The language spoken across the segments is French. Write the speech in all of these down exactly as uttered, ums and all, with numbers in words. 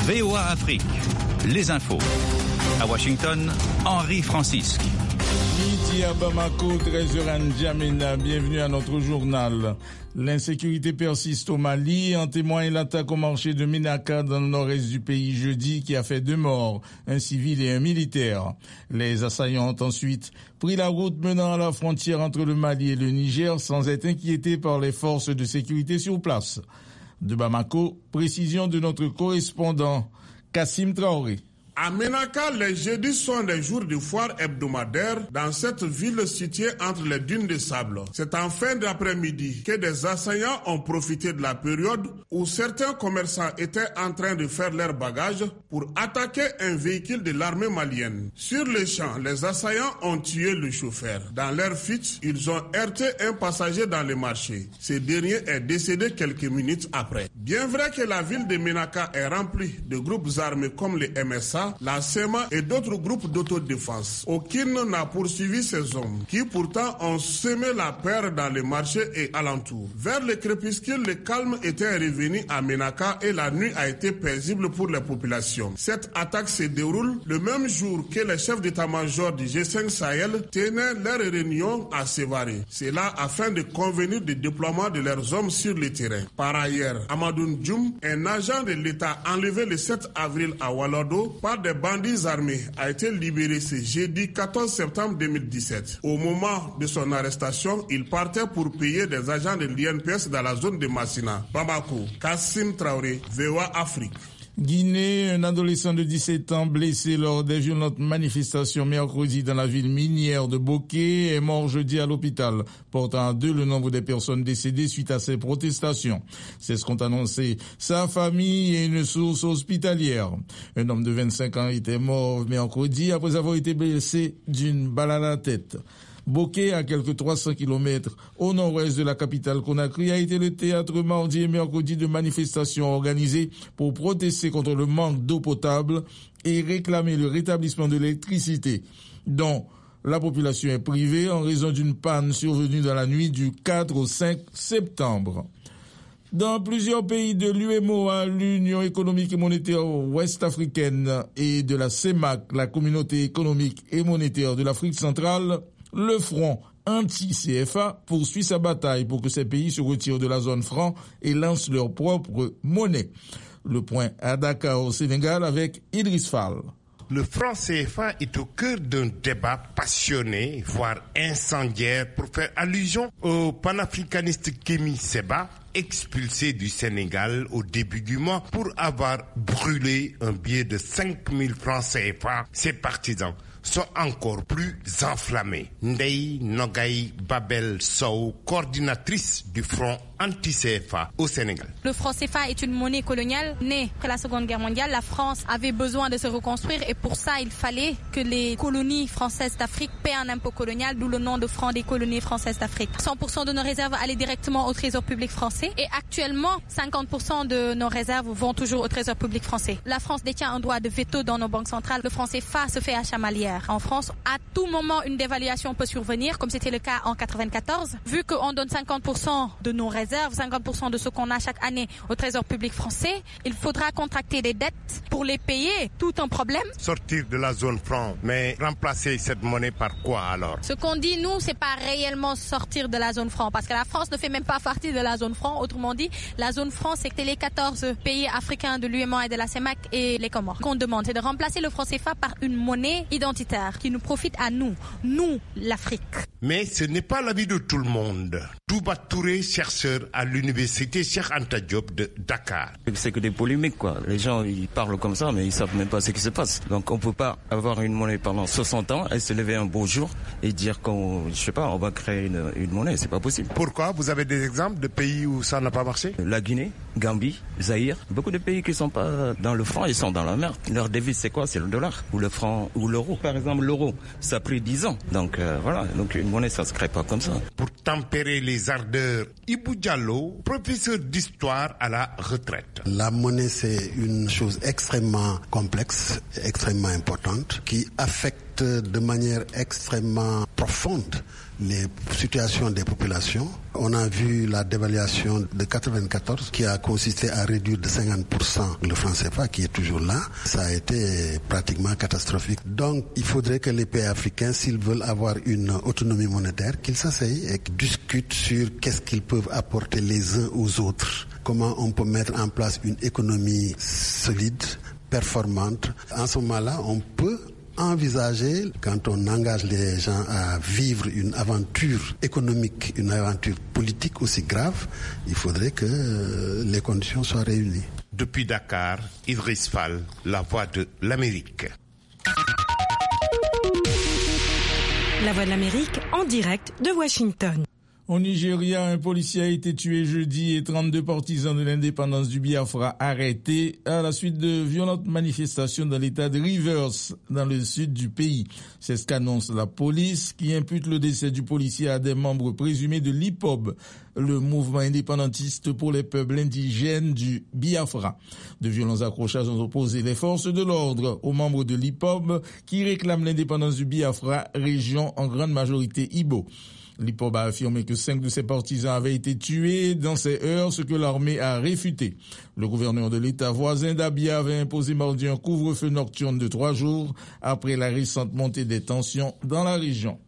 V O A Afrique, les infos. À Washington, Henri Francisque. Midi à Bamako, treize heures à N'Djamena. Bienvenue à notre journal. L'insécurité persiste au Mali. En témoigne l'attaque au marché de Ménaka dans le nord-est du pays jeudi qui a fait deux morts, un civil et un militaire. Les assaillants ont ensuite pris la route menant à la frontière entre le Mali et le Niger sans être inquiétés par les forces de sécurité sur place. De Bamako, précision de notre correspondant Kassim Traoré. À Ménaka, les jeudis sont des jours de foire hebdomadaire dans cette ville située entre les dunes de sable. C'est en fin d'après-midi que des assaillants ont profité de la période où certains commerçants étaient en train de faire leurs bagages pour attaquer un véhicule de l'armée malienne. Sur le champ, les assaillants ont tué le chauffeur. Dans leur fuite, ils ont heurté un passager dans le marché. Ce dernier est décédé quelques minutes après. Bien vrai que la ville de Ménaka est remplie de groupes armés comme les M S A, la S E M A et d'autres groupes d'autodéfense. Aucun n'a poursuivi ces hommes qui pourtant ont semé la peur dans les marchés et alentours. Vers le crépuscule, le calme était revenu à Ménaka et la nuit a été paisible pour les populations. Cette attaque se déroule le même jour que les chefs d'état-major du G cinq Sahel tenaient leur réunion à Sévaré. C'est là afin de convenir du déploiement de leurs hommes sur le terrain. Par ailleurs, Amadou Djoum, un agent de l'État enlevé le sept avril à Walado par des bandits armés, a été libéré ce jeudi quatorze septembre deux mille dix-sept. Au moment de son arrestation, il partait pour payer des agents de l'I N P S dans la zone de Massina. Bamako, Kassim Traoré, V O A Afrique. Guinée, un adolescent de dix-sept ans blessé lors des violentes manifestations mercredi dans la ville minière de Boké est mort jeudi à l'hôpital, portant à deux le nombre des personnes décédées suite à ces protestations. C'est ce qu'ont annoncé sa famille et une source hospitalière. Un homme de vingt-cinq ans était mort mercredi après avoir été blessé d'une balle à la tête. Boké, à quelques trois cents kilomètres au nord-ouest de la capitale Conakry, a été le théâtre mardi et mercredi de manifestations organisées pour protester contre le manque d'eau potable et réclamer le rétablissement de l'électricité, dont la population est privée en raison d'une panne survenue dans la nuit du quatre au cinq septembre. Dans plusieurs pays de l'U E M O A, l'Union économique et monétaire ouest-africaine, et de la C E M A C, la communauté économique et monétaire de l'Afrique centrale, le front anti-C F A poursuit sa bataille pour que ces pays se retirent de la zone franc et lancent leur propre monnaie. Le point à Dakar au Sénégal avec Idriss Fall. Le franc C F A est au cœur d'un débat passionné, voire incendiaire, pour faire allusion au panafricaniste Kémi Séba, expulsé du Sénégal au début du mois pour avoir brûlé un billet de cinq mille francs C F A. Ses partisans sont encore plus enflammés. Ndeye Nogay Babel Sow, coordinatrice du Front anti-C F A au Sénégal. Le franc C F A est une monnaie coloniale née après la Seconde Guerre mondiale. La France avait besoin de se reconstruire et pour ça, il fallait que les colonies françaises d'Afrique paient un impôt colonial, d'où le nom de franc des colonies françaises d'Afrique. cent pour cent de nos réserves allaient directement au Trésor public français et actuellement, cinquante pour cent de nos réserves vont toujours au Trésor public français. La France détient un droit de veto dans nos banques centrales. Le franc C F A se fait à chamalière. En France, à tout moment, une dévaluation peut survenir, comme c'était le cas en quatre-vingt-quatorze. Vu qu'on donne cinquante pour cent de nos réserves, cinquante pour cent de ce qu'on a chaque année au Trésor public français, il faudra contracter des dettes pour les payer. Tout un problème. Sortir de la zone franc, mais remplacer cette monnaie par quoi alors? Ce qu'on dit, nous, c'est pas réellement sortir de la zone franc, parce que la France ne fait même pas partie de la zone franc. Autrement dit, la zone franc, c'est que les quatorze pays africains de l'U E M O A et de la C E M A C et les Comores. Ce qu'on demande, c'est de remplacer le franc C F A par une monnaie identitaire qui nous profite à nous, nous, l'Afrique. Mais ce n'est pas l'avis de tout le monde. Touba Touré, chercheur à l'université Cheikh Anta Diop de Dakar. C'est que des polémiques, quoi. Les gens, ils parlent comme ça, mais ils savent même pas ce qui se passe. Donc, on peut pas avoir une monnaie pendant soixante ans et se lever un beau jour et dire qu'on, je sais pas, on va créer une, une monnaie. C'est pas possible. Pourquoi? Vous avez des exemples de pays où ça n'a pas marché? La Guinée, Gambie, Zaïre. Beaucoup de pays qui sont pas dans le franc, ils sont dans la merde. Leur devise, c'est quoi? C'est le dollar ou le franc ou l'euro. Par exemple, l'euro, ça a pris dix ans. Donc, euh, voilà. Donc, une monnaie, ça se crée pas comme ça. Pour tempérer les ardeurs, Ibou Diallo, professeur d'histoire à la retraite. La monnaie, c'est une chose extrêmement complexe, extrêmement importante, qui affecte impacte de manière extrêmement profonde les situations des populations. On a vu la dévaluation de quatre-vingt-quatorze qui a consisté à réduire de cinquante pour cent le franc C F A qui est toujours là. Ça a été pratiquement catastrophique. Donc il faudrait que les pays africains, s'ils veulent avoir une autonomie monétaire, qu'ils s'asseyent et qu'ils discutent sur qu'est-ce qu'ils peuvent apporter les uns aux autres. Comment on peut mettre en place une économie solide, performante. En ce moment-là, on peut envisager, quand on engage les gens à vivre une aventure économique, une aventure politique aussi grave, il faudrait que les conditions soient réunies. Depuis Dakar, Idriss Fall, la voix de l'Amérique. La voix de l'Amérique en direct de Washington. Au Nigeria, un policier a été tué jeudi et trente-deux partisans de l'indépendance du Biafra arrêtés à la suite de violentes manifestations dans l'état de Rivers, dans le sud du pays. C'est ce qu'annonce la police, qui impute le décès du policier à des membres présumés de l'I P O B, le mouvement indépendantiste pour les peuples indigènes du Biafra. De violents accrochages ont opposé les forces de l'ordre aux membres de l'I P O B qui réclament l'indépendance du Biafra, région en grande majorité Ibo. L'I P O B a affirmé que cinq de ses partisans avaient été tués dans ces heures, ce que l'armée a réfuté. Le gouverneur de l'État voisin d'Abia avait imposé mardi un couvre-feu nocturne de trois jours après la récente montée des tensions dans la région.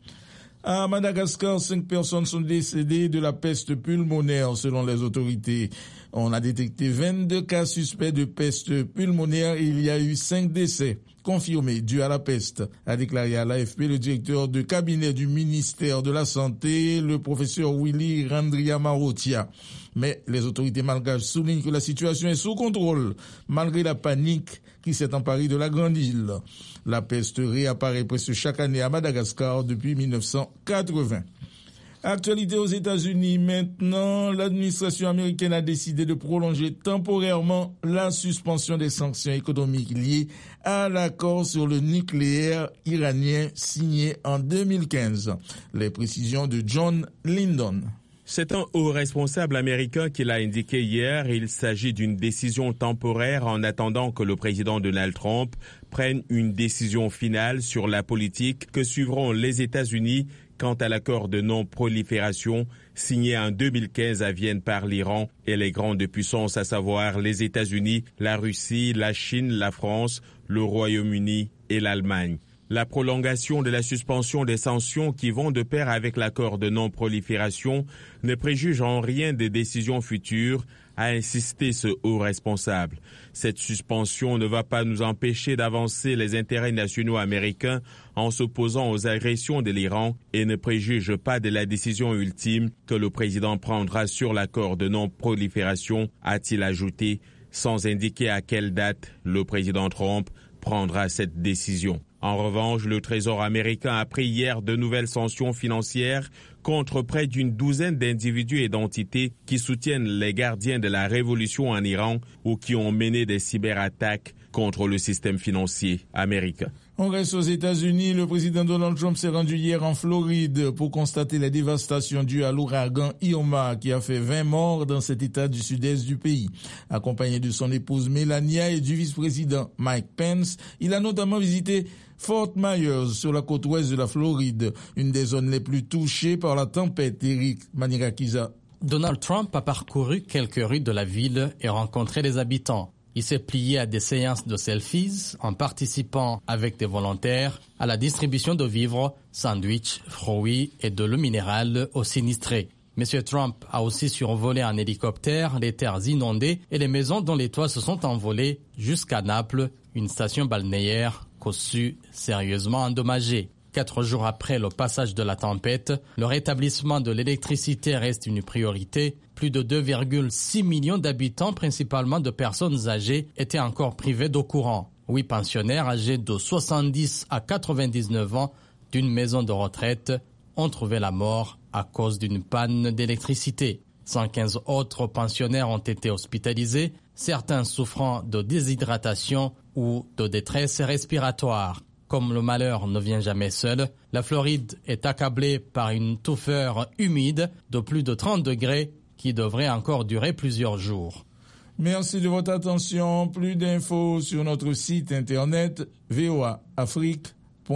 À Madagascar, cinq personnes sont décédées de la peste pulmonaire selon les autorités. On a détecté vingt-deux cas suspects de peste pulmonaire et il y a eu cinq décès confirmés dus à la peste, a déclaré à l'A F P le directeur de cabinet du ministère de la Santé, le professeur Willy Randriamarotia. Mais les autorités malgaches soulignent que la situation est sous contrôle, malgré la panique qui s'est emparée de la grande île. La peste réapparaît presque chaque année à Madagascar depuis mille neuf cent quatre-vingts. Actualité aux États-Unis maintenant, l'administration américaine a décidé de prolonger temporairement la suspension des sanctions économiques liées à l'accord sur le nucléaire iranien signé en deux mille quinze. Les précisions de John Lyndon. C'est un haut responsable américain qui l'a indiqué hier. Il s'agit d'une décision temporaire en attendant que le président Donald Trump prenne une décision finale sur la politique que suivront les États-Unis quant à l'accord de non-prolifération signé en deux mille quinze à Vienne par l'Iran et les grandes puissances, à savoir les États-Unis, la Russie, la Chine, la France, le Royaume-Uni et l'Allemagne. La prolongation de la suspension des sanctions qui vont de pair avec l'accord de non-prolifération ne préjuge en rien des décisions futures, a insisté ce haut responsable. Cette suspension ne va pas nous empêcher d'avancer les intérêts nationaux américains en s'opposant aux agressions de l'Iran et ne préjuge pas de la décision ultime que le président prendra sur l'accord de non-prolifération, a-t-il ajouté, sans indiquer à quelle date le président Trump prendra cette décision. En revanche, le Trésor américain a pris hier de nouvelles sanctions financières contre près d'une douzaine d'individus et d'entités qui soutiennent les gardiens de la révolution en Iran ou qui ont mené des cyberattaques contre le système financier américain. On reste aux États-Unis. Le président Donald Trump s'est rendu hier en Floride pour constater les dévastations dues à l'ouragan Irma qui a fait vingt morts dans cet état du sud-est du pays. Accompagné de son épouse Melania et du vice-président Mike Pence, il a notamment visité Fort Myers sur la côte ouest de la Floride, une des zones les plus touchées par la tempête. Eric Manirakiza. Donald Trump a parcouru quelques rues de la ville et rencontré les habitants. Il s'est plié à des séances de selfies en participant avec des volontaires à la distribution de vivres, sandwichs, fruits et de l'eau minérale aux sinistrés. M. Trump a aussi survolé en hélicoptère les terres inondées et les maisons dont les toits se sont envolés jusqu'à Naples, une station balnéaire conçue sérieusement endommagée. Quatre jours après le passage de la tempête, le rétablissement de l'électricité reste une priorité. Plus de deux virgule six millions d'habitants, principalement de personnes âgées, étaient encore privés d'eau courant. Huit pensionnaires âgés de soixante-dix à quatre-vingt-dix-neuf ans d'une maison de retraite ont trouvé la mort à cause d'une panne d'électricité. cent quinze autres pensionnaires ont été hospitalisés, certains souffrant de déshydratation ou de détresse respiratoire. Comme le malheur ne vient jamais seul, la Floride est accablée par une touffeur humide de plus de trente degrés qui devrait encore durer plusieurs jours. Merci de votre attention. Plus d'infos sur notre site internet v o a afrique point com.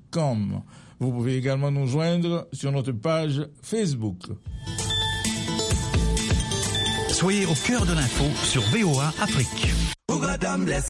com. Vous pouvez également nous joindre sur notre page Facebook. Soyez au cœur de l'info sur V O A Afrique.